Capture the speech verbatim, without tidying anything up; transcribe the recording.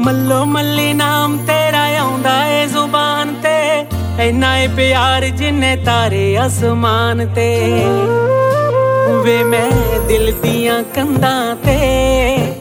ਮੱਲੋ ਮੱਲੀ ਨਾਮ ਤੇਰਾ ਆਉਂਦਾ ਏ ਜ਼ੁਬਾਨ ਤੇ, ਇੰਨਾ ਏ ਪਿਆਰ ਜਿੰਨੇ ਤਾਰੇ ਅਸਮਾਨ ਤੇ। ਵੇ ਮੈਂ ਦਿਲ ਦੀਆਂ ਕੰਧਾਂ ਤੇ